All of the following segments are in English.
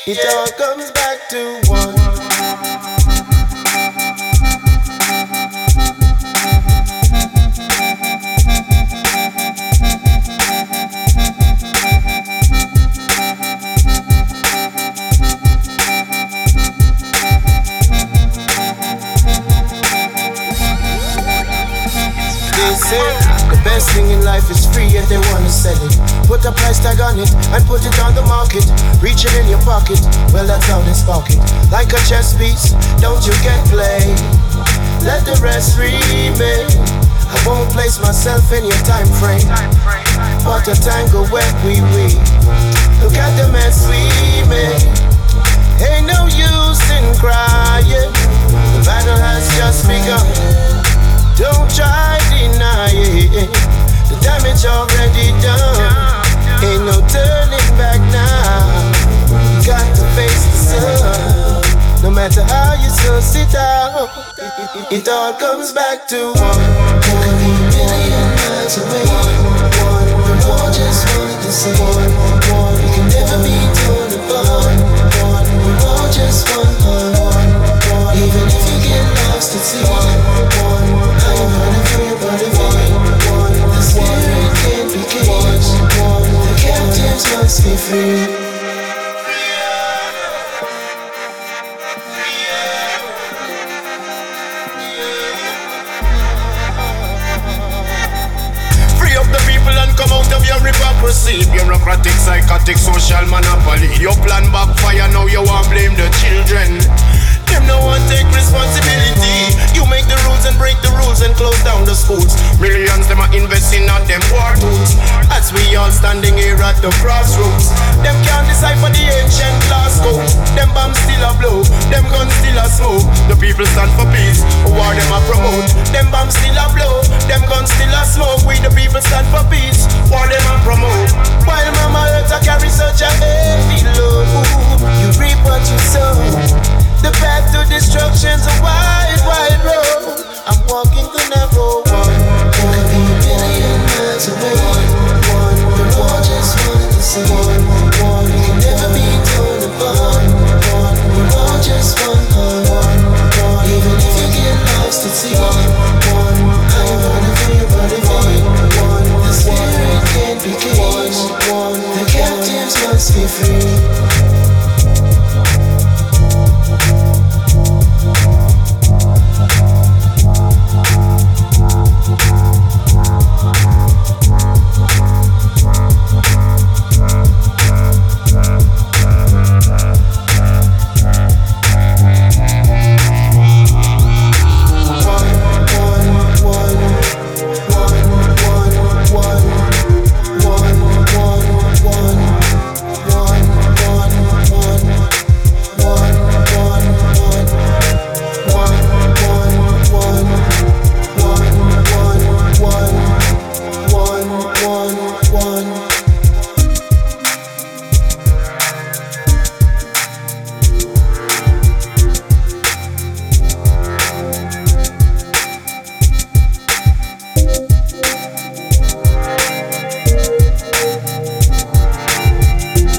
It all comes back to one. They say the best thing in life is free and they wanna sell it. Put a price tag on it and put it on the market. Reach it in your pocket, well that's how they spark it. Like a chess piece, don't you get played. Let the rest remain. I won't place myself in your time frame. What a tangle web we weave. Look at the mess we made. Ain't no use in crying. The battle has just begun. Don't try deny it. The damage already done. Ain't no turning back now. You got to face the sun. No matter how you suss it out, it all comes back to one. Could be a million miles away. One, we all just want the same. One, we can never be torn apart. One, we all just one. Even if you get lost at sea. One, how you gonna feel about it? One, the spirit can't be caged. One, the captives must be free. Free up the people and come out of your hypocrisy. Bureaucratic, psychotic, social monopoly. Your plan backfire, now you want blame the children. Them no one take responsibility. You make the rules and break the rules and close down the schools. Millions them are investing on them war tools. As we all standing here at the crossroads. Them can't decipher the ancient glass code. Them bombs still a blow, them guns still a smoke. The people stand for peace, war them a promote. Them bombs still a blow, them guns still a smoke. We the people stand for peace, war them a promote. While mama earth I carry such a heavy load. You reap what you sow. The path to destruction's a wide, wide road. I'm walking the narrow one. Could be a million miles away. One, we all just want the same. One, we can never be torn apart. One, we all just one. Even if you get lost at sea. One, how you gonna feel about it? One, the spirit can't be caged. One, the captives must be free.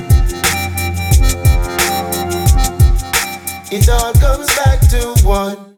It all comes back to one.